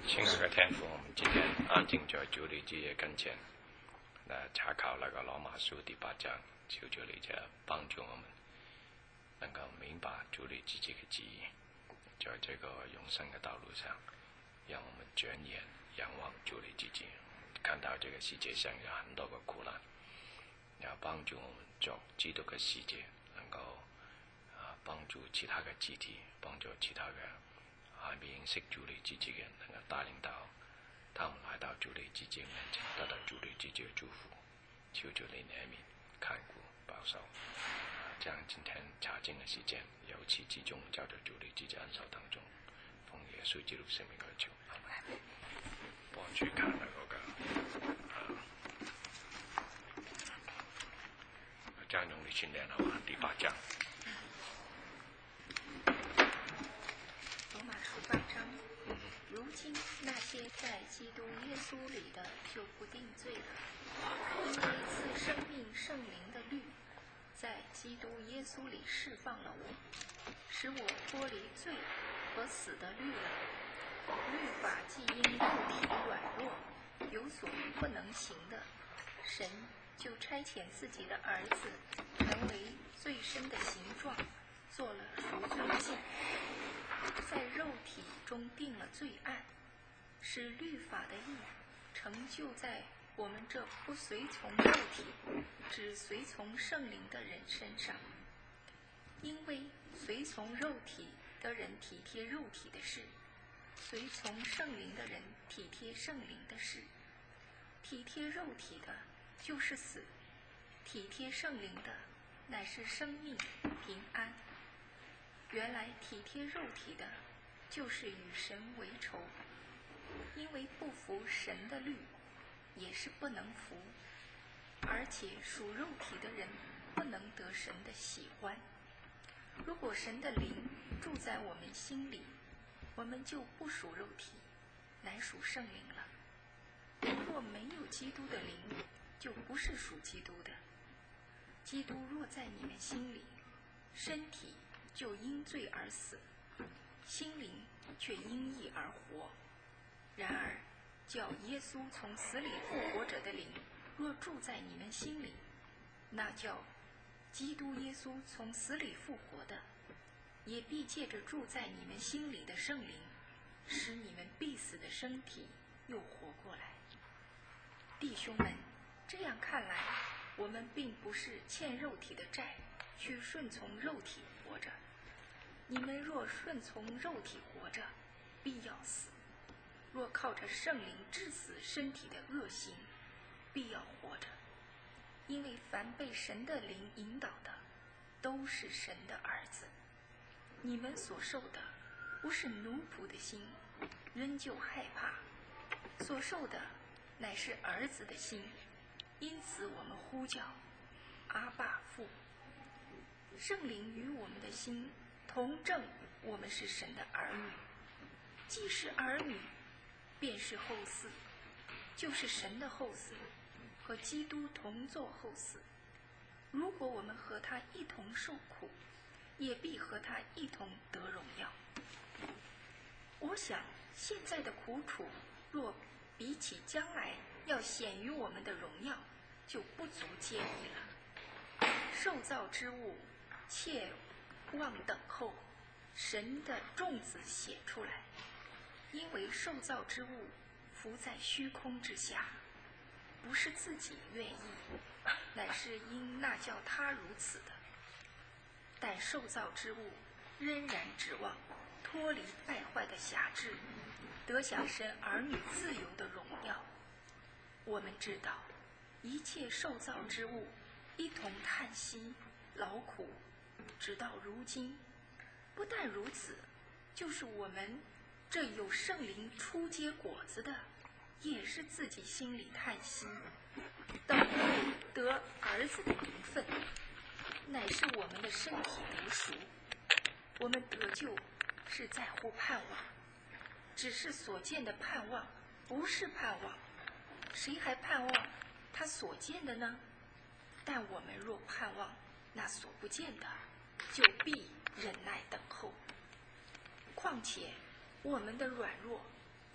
亲爱的天父，我们今天安静在主你之跟前，查考那个罗马书第8章，求主你帮助我们能够明白主你自己的旨意，在这个永生的道路上，让我们转眼仰望主你自己，看到这个世界上有很多的苦难，要帮助我们做基督的使者，能够帮助其他的肢体，帮助其他的还没认识主你自己的人，能够带领到他们来到主你自己面前，得到主你自己的祝福。求主你怜悯、看顾、保守，将今天查经的时间由始至终交在主你自己恩手当中，奉耶稣基督圣名而求。幫住看那個將用嚟訓練好嘛？第8章。 罗马书8章，如今那些在基督耶稣里的就不定罪了，因为赐生命圣灵的律在基督耶稣里释放了我，使我脱离罪和死的律了。律法既因肉体软弱有所不能行的，神就差遣自己的儿子成为最深的形状，做了赎罪祭，在肉体中定了罪案，使律法的义成就在我们这不随从肉体只随从圣灵的人身上。因为随从肉体的人体贴肉体的事，随从圣灵的人体贴圣灵的事。体贴肉体的就是死，体贴圣灵的乃是生命平安。原来体贴肉体的就是与神为仇，因为不服神的律也是不能服，而且属肉体的人不能得神的喜欢。如果神的灵住在我们心里，我们就不属肉体，乃属圣灵了。若没有基督的灵，就不是属基督的。基督若在你们心里，身体就因罪而死，心灵却因义而活。然而叫耶稣从死里复活者的灵若住在你们心里，那叫基督耶稣从死里复活的，也必借着住在你们心里的圣灵，使你们必死的身体又活过来。弟兄们，这样看来，我们并不是欠肉体的债，去顺从肉体活着。你们若顺从肉体活着，必要死；若靠着圣灵治死身体的恶行，必要活着。因为凡被神的灵引导的，都是神的儿子。你们所受的不是奴仆的心，仍旧害怕；所受的乃是儿子的心，因此我们呼叫阿爸父。圣灵与我们的心同证，我们是神的儿女。既是儿女，便是后嗣，就是神的后嗣，和基督同作后嗣。如果我们和他一同受苦，也必和他一同得荣耀。我想现在的苦楚若比起将来要显于我们的荣耀，就不足介意了。受造之物切望等候神的众子显出来，因为受造之物伏在虚空之下，不是自己愿意，乃是因那叫他如此的。但受造之物仍然指望脱离败坏的辖制，得享神儿女自由的荣耀。我们知道一切受造之物一同叹息劳苦，直到如今。不但如此，就是我们这有圣灵初结果子的，也是自己心里叹息，等候得儿子的名分，乃是我们的身体得赎。我们得救是在乎盼望，只是所见的盼望不是盼望，谁还盼望他所见的呢？但我们若盼望那所不见的，就必忍耐等候。况且我们的软弱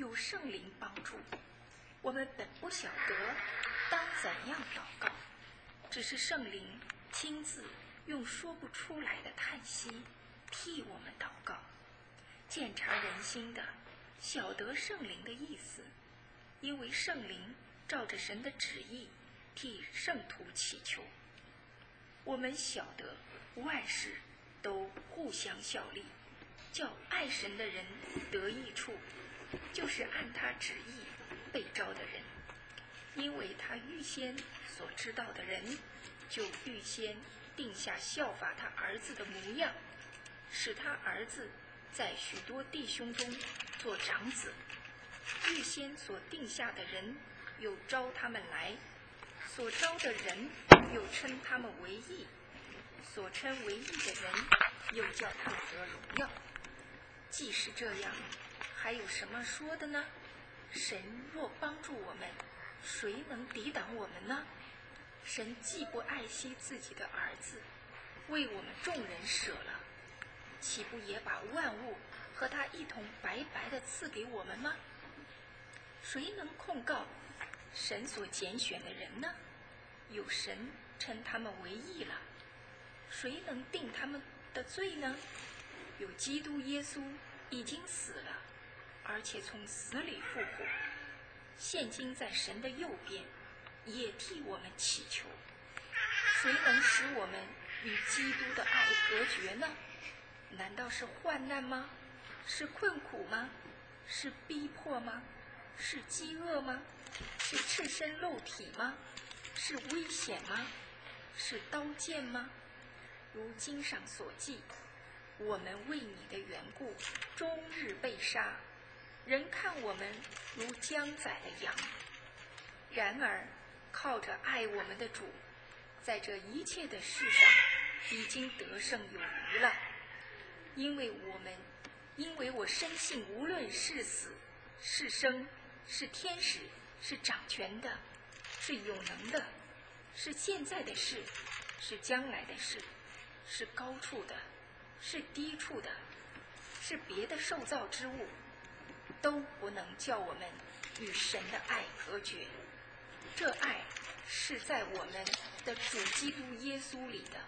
有圣灵帮助，我们本不晓得当怎样祷告，只是圣灵亲自用说不出来的叹息替我们祷告。鉴察人心的，晓得圣灵的意思，因为圣灵照着神的旨意替圣徒祈求。我们晓得万事都互相效力，叫爱神的人得益处，就是按他旨意被召的人。因为他预先所知道的人，就预先定下效法他儿子的模样，使他儿子在许多弟兄中做长子。预先所定下的人，又招他们来；所招的人，又称他们为义；所称为义的人，又叫他们得荣耀。既是这样，还有什么说的呢？神若帮助我们，谁能抵挡我们呢？神既不爱惜自己的儿子，为我们众人舍了，岂不也把万物和他一同白白的赐给我们吗？谁能控告神所拣选的人呢？有神称他们为义了，谁能定他们的罪呢？有基督耶稣已经死了，而且从死里复活，现今在神的右边，也替我们祈求。谁能使我们与基督的爱隔绝呢？难道是患难吗？是困苦吗？是逼迫吗？是饥饿吗？是赤身露体吗？是危险吗？是刀剑吗？如经上所记，我们为你的缘故，终日被杀，人看我们如将宰的羊。然而靠着爱我们的主，在这一切的事上已经得胜有余了。因为我深信，无论是死是生，是天使，是掌权的，是有能的，是现在的事，是将来的事，是高处的，是低处的，是别的受造之物，都不能叫我们与神的爱隔绝。这爱是在我们的主基督耶稣里的。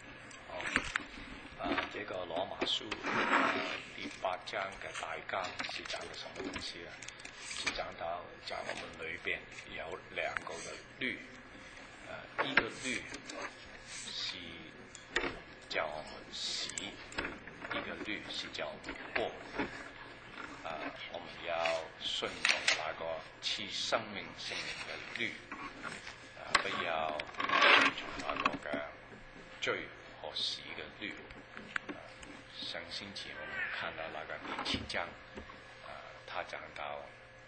这个罗马书第8章嘅大纲是讲的什么东西呢？是讲我们裏邊有2個嘅律，一個律是叫我們死，一個律是叫我們活。我們要順從那個賜生命聖靈嘅律，不要順從那個嘅罪和死嘅律。上星期我們看到那個第7章，他講到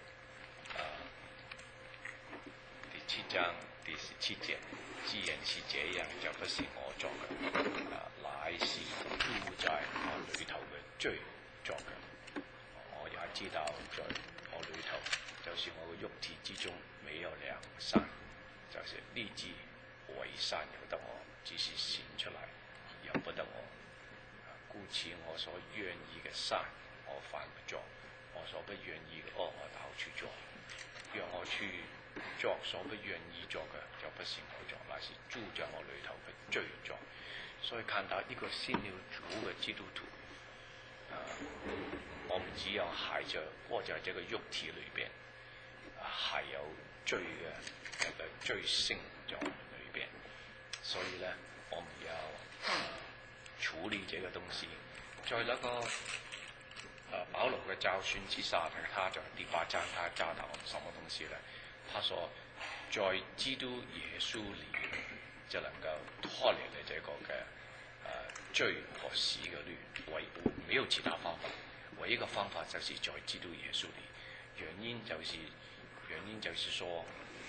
第7章第17節，既然是這樣，就不是我作嘅，乃是住在我裏頭嘅罪作嘅。我也知道在我裏頭，就是我嘅肉體之中沒有良善，就是立志為善由得我，只是顯出來由不得我。故此我所願意嘅善我犯不作，我所不願意嘅惡我跑去做。讓我去作所不願意做嘅，就不是我做，乃是住在我裏頭嘅罪作。所以看到一個信了主嘅基督徒，我們只有還在活在這個肉體裏邊，還有罪嘅那個罪性在我們裏邊。所以呢，我們要處理這個東西。在那個保羅嘅教訓之下，他在第8章，他教導我們什麼東西呢？他說，在基督耶穌裏就能夠脫離了這個嘅罪和死嘅律，沒有其他方法，唯一一個方法就是在基督耶穌裏。原因就是說，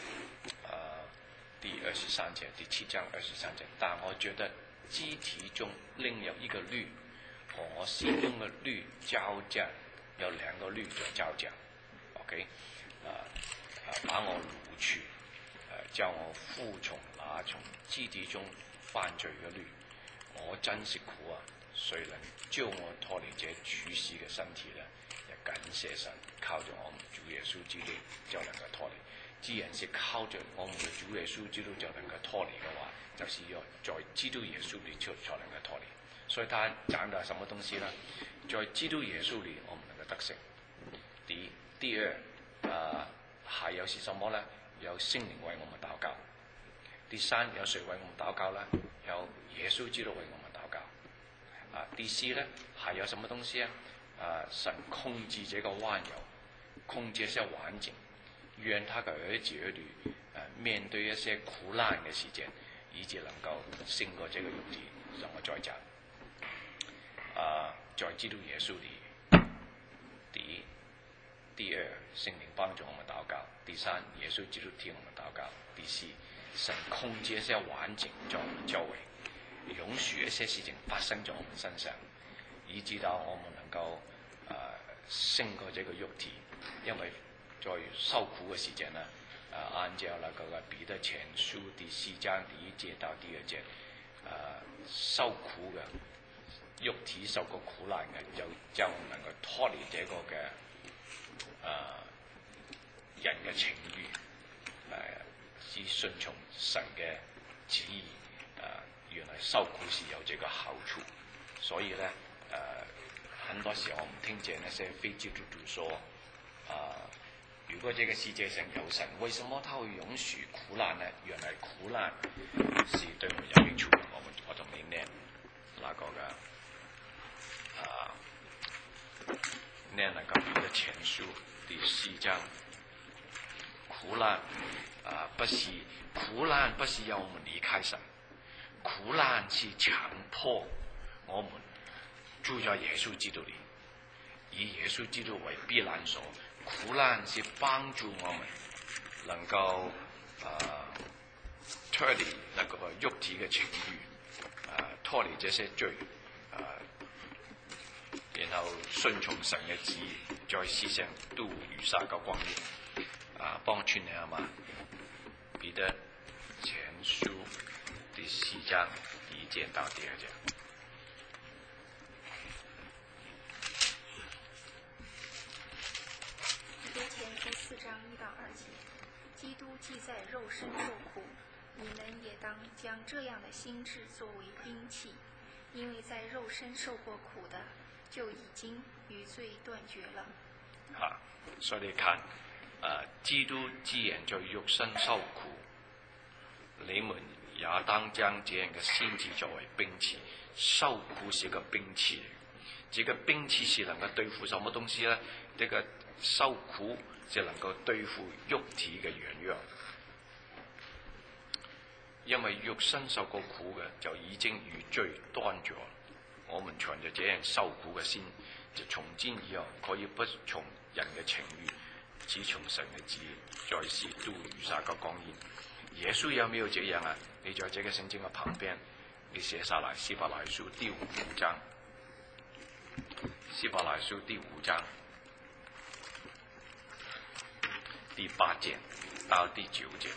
第23節，第7章23節，但我覺得肢體中另有一個律，和我心中嘅律交戰，有2個律在交戰。OK，把我擄去，叫我服從那從肢體中犯罪嘅律。我真是苦啊！誰能救我脫離這處世嘅身體呢？也感谢神，靠着我们主耶稣基督就能够脱离。既然是靠着我們嘅主耶穌基督就能夠脱離嘅話，就是要在基督耶穌裏才能夠脱離。所以他講到什麼東西呢？在基督耶穌裏，我們能夠得勝。第二，還有是什麼呢？有聖靈為我們禱告。第三，有誰為我們禱告呢？有耶穌基督為我們禱告。第四呢，還有什麼東西啊？神控制這個彎柔，控制一些環境。讓他嘅兒子兒女面對一些苦難嘅時間，以致能夠勝過這個肉體，讓我再講。在基督耶穌裏，第二，聖靈幫助我們禱告；第三，耶穌基督替我們禱告；第四，神控制一些環境在我們周圍，容許一些事情發生在我們身上，以致到我們能夠勝過這個肉體，因為在受苦嘅時間呢，按照那個彼得前書第4章第1節到第2節，受苦嘅肉體受過苦難嘅，就能夠脫離這個嘅人嘅情欲，只順從神嘅旨意。原來受苦是有這個好處，所以呢，很多時候我們聽見那些非基督徒說，如果這個世界上有神，為什麼他會允許苦難呢？原來苦難是對我們有益處的。我同你念那個念那個彼得前書第4章，苦難不是要我們離開神，苦難是強迫我們住在耶穌基督裏，以耶穌基督為避難所。苦難是幫助我們能夠脫離那個肉體嘅情欲，脫離這些罪，然後順從神嘅旨意，在世上度餘下嘅光陰。幫串你嘛？彼得前書第4章1節到第2節。 第4章1到2節，基督既在肉身受苦，你們也當將這樣的心志作為兵器，因為在肉身受過苦的，就已經與罪斷絕了。 所以你看，基督既然在肉身受苦，你們也當將這樣的心志作為兵器。受苦是個兵器，這個兵器是能夠對付什麼東西呢？這個受苦就能夠對付肉體嘅軟弱，因為肉身受過苦嘅就已經與罪斷絕。我們存着這樣受苦嘅心，就從今以後可以不從人嘅情欲，只從神嘅旨意，在世度餘下嘅光陰。耶穌有沒有這樣啊？你在這個聖經嘅旁邊，你寫下來，希伯來書第5章，希伯來書第5章第8節到第9節，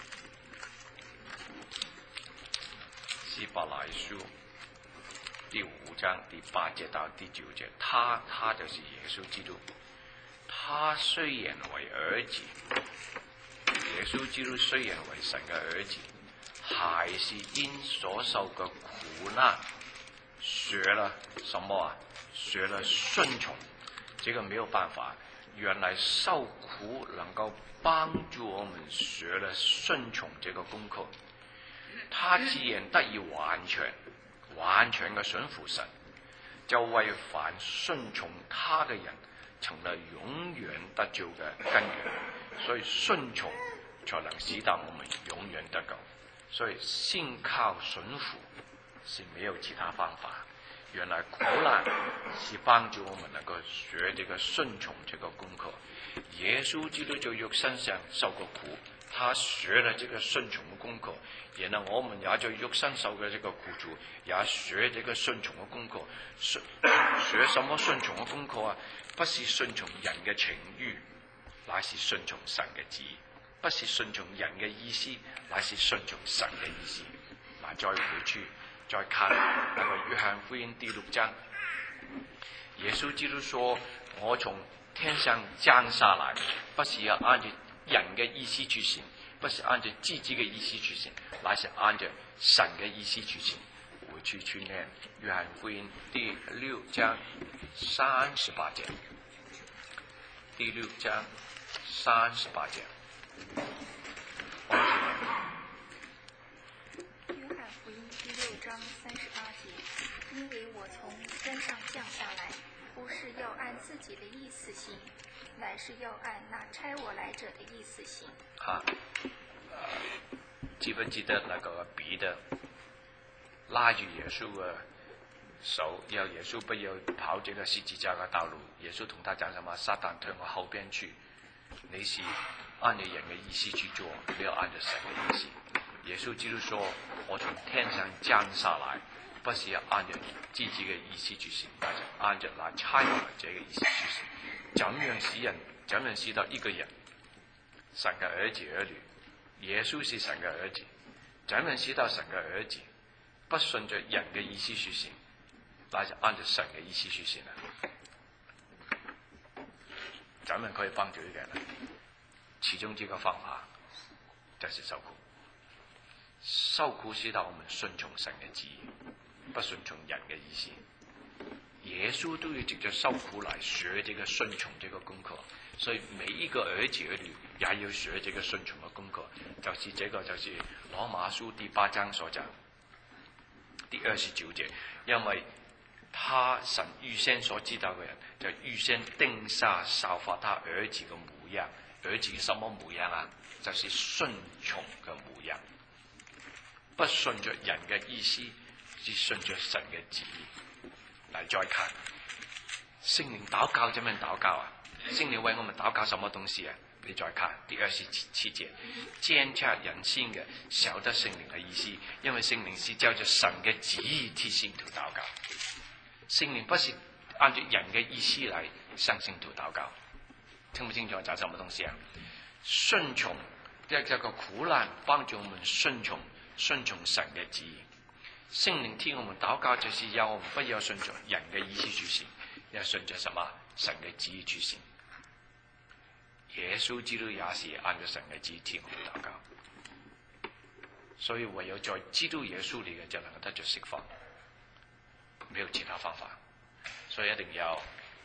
希伯來書第5章第8節到第9節，他就是耶穌基督。他雖然為兒子，耶穌基督雖然為神嘅兒子，還是因所受嘅苦難，學了什麼啊？學了順從。這個沒有辦法，原來受苦能夠幫助我們學了順從這個功課。他既然得以完全嘅順服神，就為凡順從他嘅人成了永遠得救嘅根源。所以順從才能使到我們永遠得救。所以信靠順服是沒有其他方法。原來苦難是幫助我們能夠學這個順從這個功課。耶穌基督在肉身上受過苦，他學了這個順從的功課，然後我們也在肉身受嘅這個苦楚，也學這個順從的功課。學什麼順從的功課啊？不是順從人嘅情欲，乃是順從神嘅旨意；不是順從人嘅意思，乃是順從神嘅意思。再回去再看那個約翰福音第6章，耶穌基督說：我從天上降下来，不是要按照人嘅意思去行，不是按照自己嘅意思去行，乃是按照神嘅意思去行。回去念约翰福音第6章38节，第6章38节。 约翰福音第6章38节，因为我从天上降下来，不是要按自己的意思行，乃是要按那差我来者的意思行。 记不记得那个彼得拉住耶稣的手，要耶稣不要跑这个十字架的道路？耶稣同他讲什么？撒旦退我后边去，你是按照人的意思去做，不要按照神的意思。耶稣基督说：“我从天上降下来，不是要按照自己的意思去行，而是按照那差我这个意思去行。怎样使到一个人神的儿子儿女？耶稣是神的儿子，怎样使到神的儿子不顺着人的意思去行，乃是按照神的意思去行呢？怎样可以帮助一个人呢？其中这个方法就是受苦。受苦使到我们顺从神的旨意，不顺从人的意思。耶稣都要藉着受苦来学这个顺从这个功课，所以每一个儿子儿女也要学这个顺从的功课。就是这个，就是罗马书第8章所讲第29节，因为他神预先所知道的人，就预先定下效法他儿子的模样。儿子什么模样啊？就是顺从的模样，不顺着人的意思，是顺着神的旨意。来再看聖靈禱告怎麼禱告啊？聖靈為我們禱告什麼東西啊？你再看第27節，監察人心嘅，曉得聖靈嘅意思，因為聖靈是照着神嘅旨意替信徒禱告。聖靈不是按照人嘅意思嚟向信徒禱告，聽不清楚找什麼東西啊？順從這個苦難幫助我們順從神嘅旨意。聖靈替我們禱告，就是要我們不要順着人嘅意思去行，要順着什麼？神嘅旨意去行。耶穌基督也是按照神嘅旨意替我們禱告，所以唯有在基督耶穌裏嘅就能夠得着釋放，沒有其他方法。所以一定要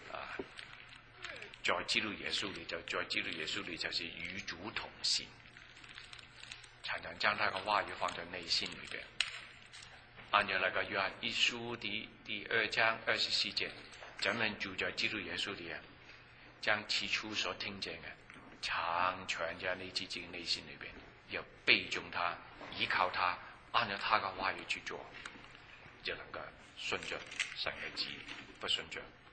在基督耶穌裏，就是與主同行，常常將他嘅話語放在內心裏邊。按照那個約翰一書第2章24節，咱們住在基督耶穌裏啊，將起初所聽見嘅常存在你自己內心裏邊，要背誦他，依靠他，按照他嘅話語去做，就能夠順着神嘅旨意，不順着